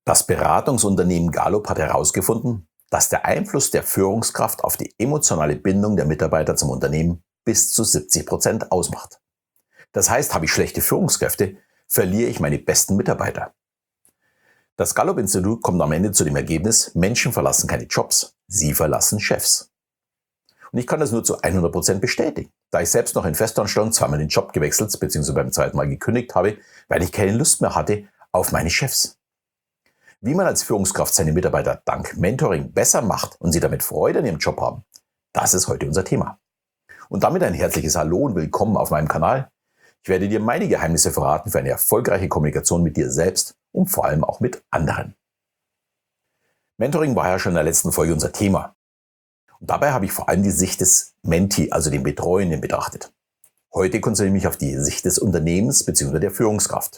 Das Beratungsunternehmen Gallup hat herausgefunden, dass der Einfluss der Führungskraft auf die emotionale Bindung der Mitarbeiter zum Unternehmen bis zu 70% ausmacht. Das heißt, habe ich schlechte Führungskräfte, verliere ich meine besten Mitarbeiter. Das Gallup-Institut kommt am Ende zu dem Ergebnis, Menschen verlassen keine Jobs, sie verlassen Chefs. Und ich kann das nur zu 100% bestätigen, da ich selbst noch in Festanstellung zweimal den Job gewechselt bzw. beim zweiten Mal gekündigt habe, weil ich keine Lust mehr hatte auf meine Chefs. Wie man als Führungskraft seine Mitarbeiter dank Mentoring besser macht und sie damit Freude an ihrem Job haben, das ist heute unser Thema. Und damit ein herzliches Hallo und willkommen auf meinem Kanal. Ich werde dir meine Geheimnisse verraten für eine erfolgreiche Kommunikation mit dir selbst und vor allem auch mit anderen. Mentoring war ja schon in der letzten Folge unser Thema. Und dabei habe ich vor allem die Sicht des Mentee, also den Betreuenden, betrachtet. Heute konzentriere ich mich auf die Sicht des Unternehmens bzw. der Führungskraft.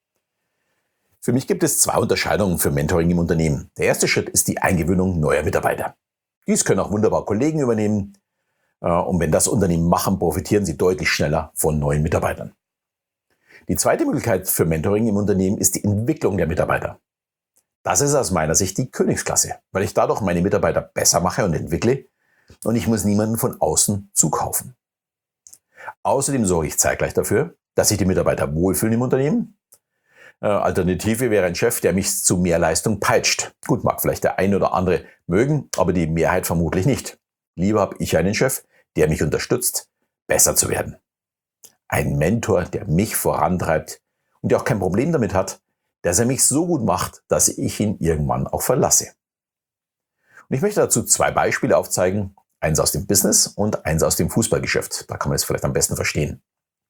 Für mich gibt es zwei Unterscheidungen für Mentoring im Unternehmen. Der erste Schritt ist die Eingewöhnung neuer Mitarbeiter. Dies können auch wunderbar Kollegen übernehmen. Und wenn das Unternehmen machen, profitieren sie deutlich schneller von neuen Mitarbeitern. Die zweite Möglichkeit für Mentoring im Unternehmen ist die Entwicklung der Mitarbeiter. Das ist aus meiner Sicht die Königsklasse, weil ich dadurch meine Mitarbeiter besser mache und entwickle und ich muss niemanden von außen zukaufen. Außerdem sorge ich zeitgleich dafür, dass sich die Mitarbeiter wohlfühlen im Unternehmen. Alternative wäre ein Chef, der mich zu mehr Leistung peitscht. Gut, mag vielleicht der eine oder andere mögen, aber die Mehrheit vermutlich nicht. Lieber habe ich einen Chef, der mich unterstützt, besser zu werden. Ein Mentor, der mich vorantreibt und der auch kein Problem damit hat, dass er mich so gut macht, dass ich ihn irgendwann auch verlasse. Und ich möchte dazu zwei Beispiele aufzeigen, eins aus dem Business und eins aus dem Fußballgeschäft. Da kann man es vielleicht am besten verstehen.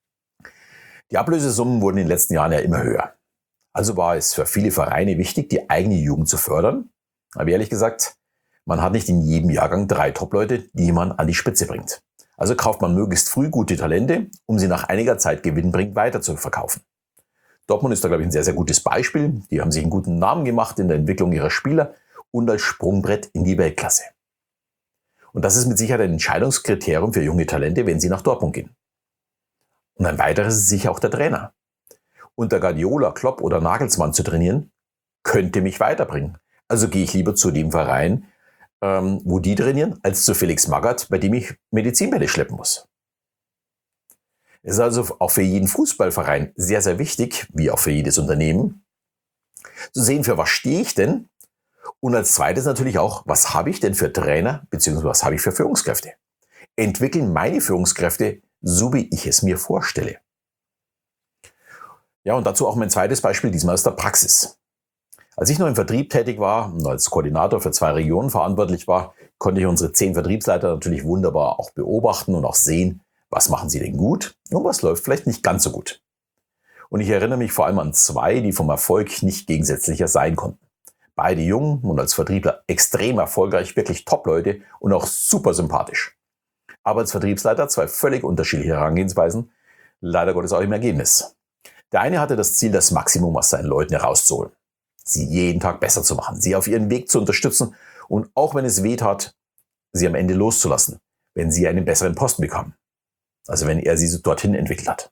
Die Ablösesummen wurden in den letzten Jahren ja immer höher. Also war es für viele Vereine wichtig, die eigene Jugend zu fördern. Aber ehrlich gesagt, man hat nicht in jedem Jahrgang 3 Top-Leute, die man an die Spitze bringt. Also kauft man möglichst früh gute Talente, um sie nach einiger Zeit gewinnbringend weiter zu verkaufen. Dortmund ist da, glaube ich, ein sehr, sehr gutes Beispiel. Die haben sich einen guten Namen gemacht in der Entwicklung ihrer Spieler und als Sprungbrett in die Weltklasse. Und das ist mit Sicherheit ein Entscheidungskriterium für junge Talente, wenn sie nach Dortmund gehen. Und ein weiteres ist sicher auch der Trainer. Unter Guardiola, Klopp oder Nagelsmann zu trainieren, könnte mich weiterbringen. Also gehe ich lieber zu dem Verein, wo die trainieren, als zu Felix Magath, bei dem ich Medizinbälle schleppen muss. Es ist also auch für jeden Fußballverein sehr, sehr wichtig, wie auch für jedes Unternehmen, zu sehen, für was stehe ich denn? Und als zweites natürlich auch, was habe ich denn für Trainer, beziehungsweise was habe ich für Führungskräfte? Entwickeln meine Führungskräfte, so wie ich es mir vorstelle. Ja, und dazu auch mein zweites Beispiel, diesmal aus der Praxis. Als ich noch im Vertrieb tätig war und als Koordinator für 2 Regionen verantwortlich war, konnte ich unsere 10 Vertriebsleiter natürlich wunderbar auch beobachten und auch sehen, was machen sie denn gut und was läuft vielleicht nicht ganz so gut. Und ich erinnere mich vor allem an 2, die vom Erfolg nicht gegensätzlicher sein konnten. Beide jung und als Vertriebler extrem erfolgreich, wirklich Top-Leute und auch super sympathisch. Aber als Vertriebsleiter 2 völlig unterschiedliche Herangehensweisen, leider Gottes auch im Ergebnis. Der eine hatte das Ziel, das Maximum aus seinen Leuten herauszuholen, sie jeden Tag besser zu machen, sie auf ihren Weg zu unterstützen und auch wenn es weh tat, sie am Ende loszulassen, wenn sie einen besseren Posten bekamen. Also wenn er sie dorthin entwickelt hat.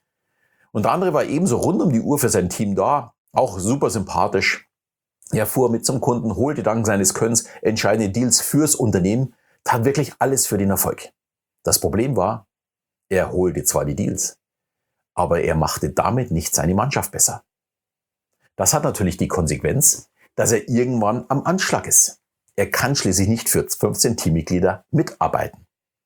Und der andere war ebenso rund um die Uhr für sein Team da, auch super sympathisch. Er fuhr mit zum Kunden, holte dank seines Könnens entscheidende Deals fürs Unternehmen, tat wirklich alles für den Erfolg. Das Problem war, er holte zwar die Deals, aber er machte damit nicht seine Mannschaft besser. Das hat natürlich die Konsequenz, dass er irgendwann am Anschlag ist. Er kann schließlich nicht für 15 Teammitglieder mitarbeiten.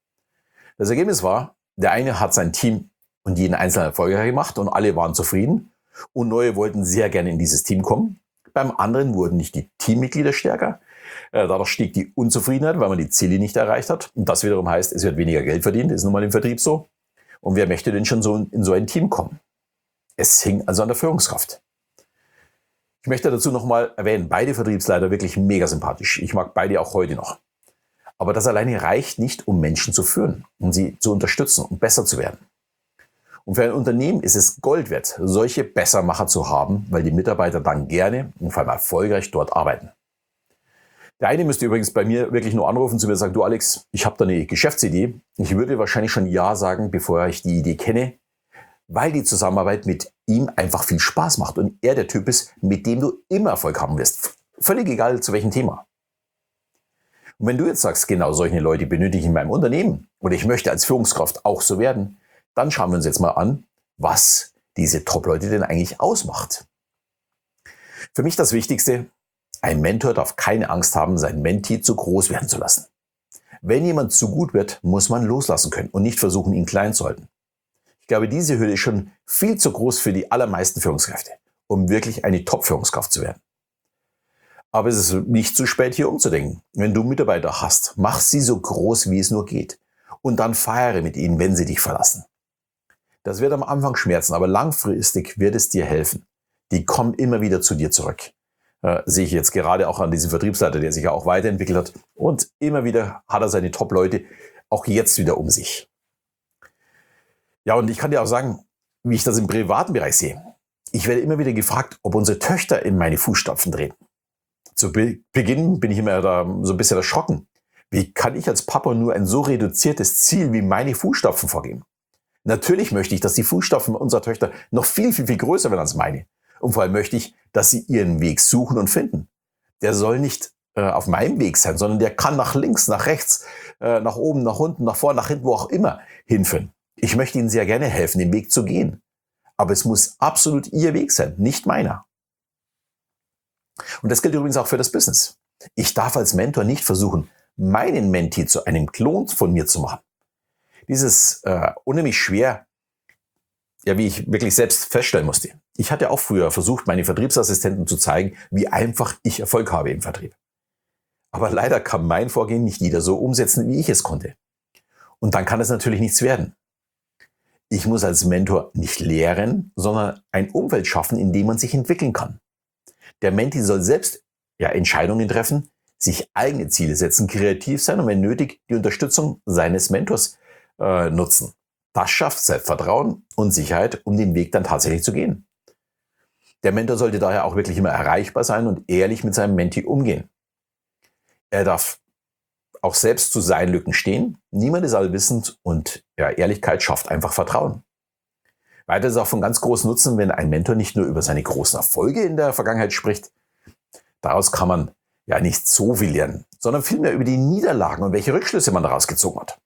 Das Ergebnis war, der eine hat sein Team und jeden Einzelnen erfolgreich gemacht und alle waren zufrieden und neue wollten sehr gerne in dieses Team kommen. Beim anderen wurden nicht die Teammitglieder stärker, dadurch stieg die Unzufriedenheit, weil man die Ziele nicht erreicht hat. Und das wiederum heißt, es wird weniger Geld verdient, ist nun mal im Vertrieb so. Und wer möchte denn schon so in so ein Team kommen? Es hing also an der Führungskraft. Ich möchte dazu nochmal erwähnen, beide Vertriebsleiter wirklich mega sympathisch. Ich mag beide auch heute noch. Aber das alleine reicht nicht, um Menschen zu führen, um sie zu unterstützen und besser zu werden. Und für ein Unternehmen ist es Gold wert, solche Bessermacher zu haben, weil die Mitarbeiter dann gerne und vor allem erfolgreich dort arbeiten. Der eine müsste übrigens bei mir wirklich nur anrufen, zu mir sagen, du Alex, ich habe da eine Geschäftsidee. Ich würde wahrscheinlich schon Ja sagen, bevor ich die Idee kenne, weil die Zusammenarbeit mit ihm einfach viel Spaß macht und er der Typ ist, mit dem du immer Erfolg haben wirst. Völlig egal zu welchem Thema. Und wenn du jetzt sagst, genau solche Leute benötige ich in meinem Unternehmen oder ich möchte als Führungskraft auch so werden, dann schauen wir uns jetzt mal an, was diese Top-Leute denn eigentlich ausmacht. Für mich das Wichtigste: Ein Mentor darf keine Angst haben, seinen Mentee zu groß werden zu lassen. Wenn jemand zu gut wird, muss man loslassen können und nicht versuchen, ihn klein zu halten. Ich glaube, diese Hürde ist schon viel zu groß für die allermeisten Führungskräfte, um wirklich eine Top-Führungskraft zu werden. Aber es ist nicht zu spät, hier umzudenken. Wenn du Mitarbeiter hast, mach sie so groß, wie es nur geht. Und dann feiere mit ihnen, wenn sie dich verlassen. Das wird am Anfang schmerzen, aber langfristig wird es dir helfen. Die kommen immer wieder zu dir zurück. Sehe ich jetzt gerade auch an diesem Vertriebsleiter, der sich ja auch weiterentwickelt hat. Und immer wieder hat er seine Top-Leute auch jetzt wieder um sich. Ja, und ich kann dir auch sagen, wie ich das im privaten Bereich sehe. Ich werde immer wieder gefragt, ob unsere Töchter in meine Fußstapfen treten. Zu Beginn bin ich immer da so ein bisschen erschrocken. Wie kann ich als Papa nur ein so reduziertes Ziel wie meine Fußstapfen vorgeben? Natürlich möchte ich, dass die Fußstapfen unserer Töchter noch viel, viel, viel größer werden als meine. Und vor allem möchte ich, dass sie ihren Weg suchen und finden. Der soll nicht auf meinem Weg sein, sondern der kann nach links, nach rechts, nach oben, nach unten, nach vorne, nach hinten, wo auch immer hinführen. Ich möchte ihnen sehr gerne helfen, den Weg zu gehen. Aber es muss absolut ihr Weg sein, nicht meiner. Und das gilt übrigens auch für das Business. Ich darf als Mentor nicht versuchen, meinen Mentee zu einem Klon von mir zu machen. Dieses unheimlich schwer, ja, wie ich wirklich selbst feststellen musste. Ich hatte auch früher versucht, meine Vertriebsassistenten zu zeigen, wie einfach ich Erfolg habe im Vertrieb. Aber leider kann mein Vorgehen nicht jeder so umsetzen, wie ich es konnte. Und dann kann es natürlich nichts werden. Ich muss als Mentor nicht lehren, sondern ein Umfeld schaffen, in dem man sich entwickeln kann. Der Mentee soll selbst Entscheidungen treffen, sich eigene Ziele setzen, kreativ sein und wenn nötig die Unterstützung seines Mentors nutzen. Das schafft Selbstvertrauen und Sicherheit, um den Weg dann tatsächlich zu gehen. Der Mentor sollte daher auch wirklich immer erreichbar sein und ehrlich mit seinem Mentee umgehen. Er darf auch selbst zu seinen Lücken stehen. Niemand ist allwissend und Ehrlichkeit schafft einfach Vertrauen. Weiter ist es auch von ganz großem Nutzen, wenn ein Mentor nicht nur über seine großen Erfolge in der Vergangenheit spricht. Daraus kann man ja nicht so viel lernen, sondern vielmehr über die Niederlagen und welche Rückschlüsse man daraus gezogen hat.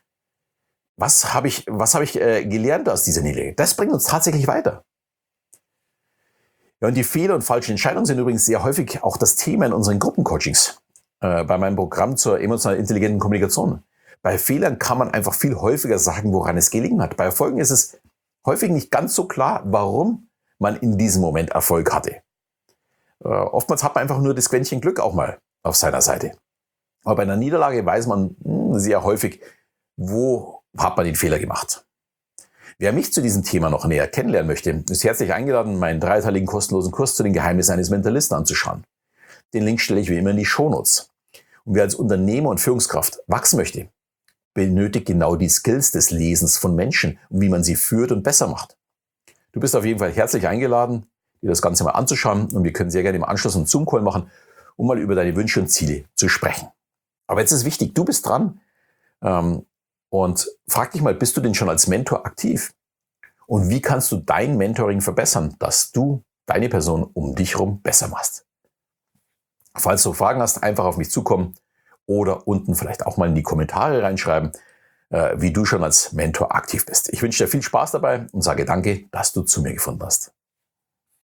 Was habe ich gelernt aus dieser Niederlage? Das bringt uns tatsächlich weiter. Ja, und die Fehler und falschen Entscheidungen sind übrigens sehr häufig auch das Thema in unseren Gruppencoachings. Bei meinem Programm zur emotional intelligenten Kommunikation. Bei Fehlern kann man einfach viel häufiger sagen, woran es gelegen hat. Bei Erfolgen ist es häufig nicht ganz so klar, warum man in diesem Moment Erfolg hatte. Oftmals hat man einfach nur das Quäntchen Glück auch mal auf seiner Seite. Aber bei einer Niederlage weiß man sehr häufig, wo hat man den Fehler gemacht. Wer mich zu diesem Thema noch näher kennenlernen möchte, ist herzlich eingeladen, meinen 3-teiligen kostenlosen Kurs zu den Geheimnissen eines Mentalisten anzuschauen. Den Link stelle ich wie immer in die Shownotes. Und wer als Unternehmer und Führungskraft wachsen möchte, benötigt genau die Skills des Lesens von Menschen und wie man sie führt und besser macht. Du bist auf jeden Fall herzlich eingeladen, dir das Ganze mal anzuschauen und wir können sehr gerne im Anschluss einen Zoom-Call machen, um mal über deine Wünsche und Ziele zu sprechen. Aber jetzt ist wichtig, du bist dran und frag dich mal, bist du denn schon als Mentor aktiv? Und wie kannst du dein Mentoring verbessern, dass du deine Person um dich herum besser machst? Falls du Fragen hast, einfach auf mich zukommen oder unten vielleicht auch mal in die Kommentare reinschreiben, wie du schon als Mentor aktiv bist. Ich wünsche dir viel Spaß dabei und sage danke, dass du zu mir gefunden hast.